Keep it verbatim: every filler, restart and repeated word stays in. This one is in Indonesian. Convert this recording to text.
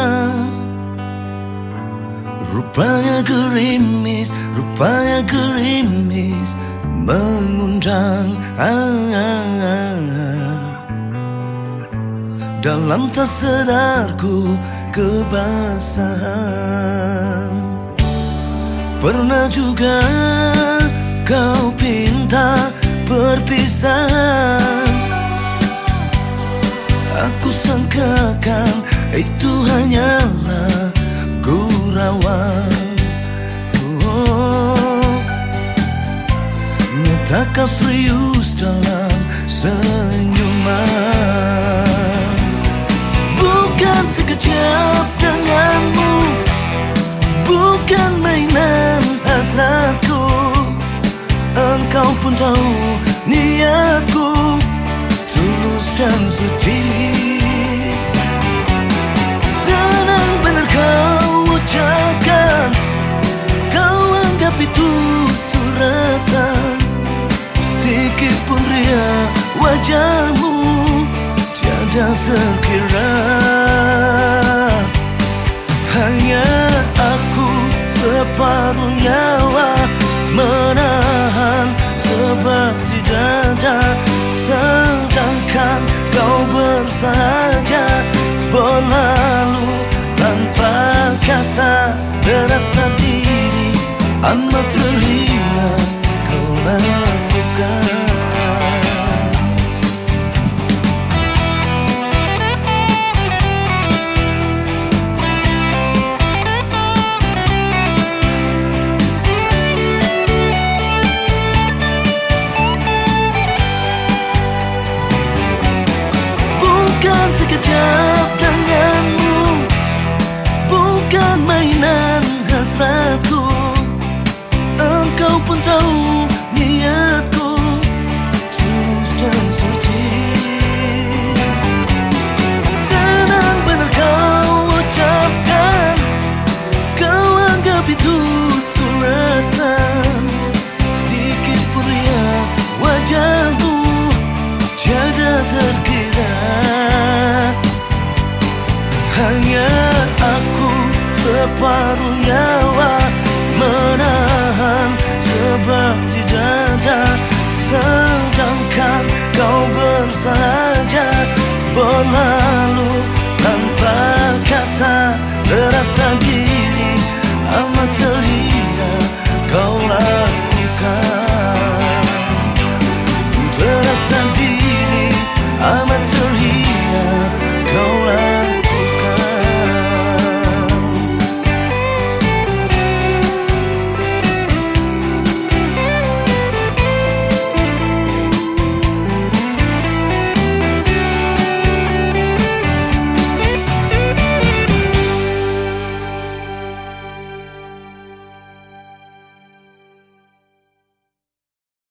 Rupanya gerimis, rupanya gerimis mengundang ah, ah, ah. Dalam tak sadarku kebasahan. Pernah juga kau pinta perpisahan. Aku sangkakan itu hanyalah gurauan. Oh, nyata kau serius dalam senyuman. Bukan sekejap denganmu, bukan mainan hasratku. Engkau pun tahu niatku tulus dan suci. Senang benar kau ucapkan, kau anggap itu suratan. Sedikit pun ria wajahmu tiada terkira. Hanya aku separuh nyawa menahan sebab di dada, sedangkan kau bersahaja berlalu tanpa kata. Terasa diri amat terhina kau lakukan. Bukan sekejap denganmu, bukan mainan hasratku. Engkau pun tahu niatku tulus dan suci. Senang benar kau ucapkan, kau anggap itu sulatan. Sedikit pun ria wajahmu tiada terkira. Hanya aku separuh nyawa menahan sebab di dada, sedangkan kau bersahaja berlalu tanpa kata. Terasa diri amat terhina